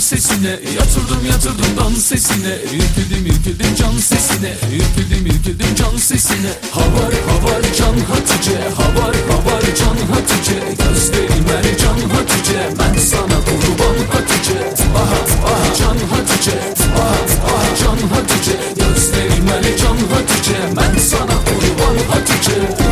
sesine, yatırdım dans sesine. Ürküldüm can sesine, ürküldüm can sesine. Havar can Hatice, havar can Hatice. Gözlerim can Hatice, ben sana kurban Hatice. Aha can Hatice, aha can Hatice. Gözlerim can Hatice, ben sana kurban Hatice.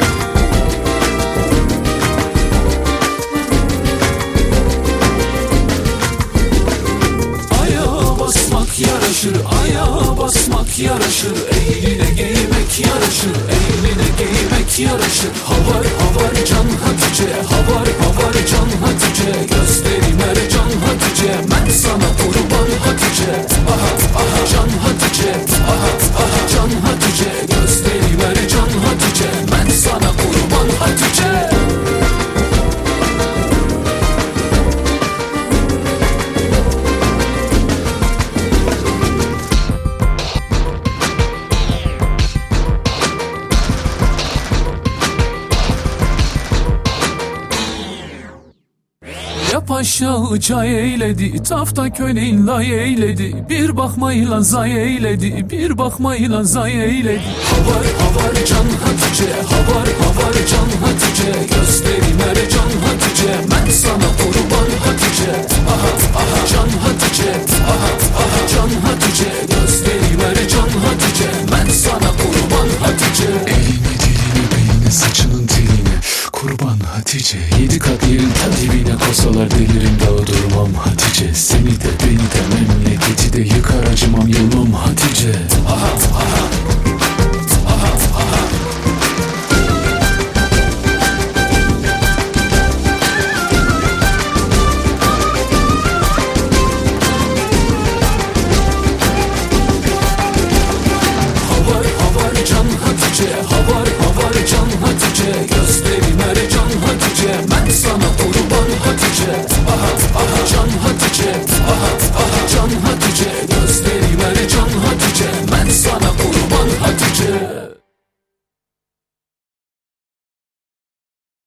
Ayağa basmak yaraşır, eline giymek yaraşır, eline giymek yaraşır. Havar can Hatice, havar can Hatice. Gözlerime can Hatice, ben sana kurban Hatice. Aha can Hatice, aha can Hatice. Gözlerime can Hatice, ben sana kurban Hatice. Paşa çay eyledi, tafta köleğin lay eyledi. Bir bakmayla zay eyledi, bir bakmayla zay eyledi. Havar can Hatice, havar can Hatice. Gözlerime can Hatice, ben sana kurban Hatice. Aha can Hatice, aha can Hatice. Gözlerime can Hatice, ben sana kurban Hatice. Elini dilini beynine saçının teline kurban Hatice. 7 kat yerin ta dibine kosalar delirim dağı durmam Hatice. Seni de beni de memleketi de yıkar acımam yılmam Hatice.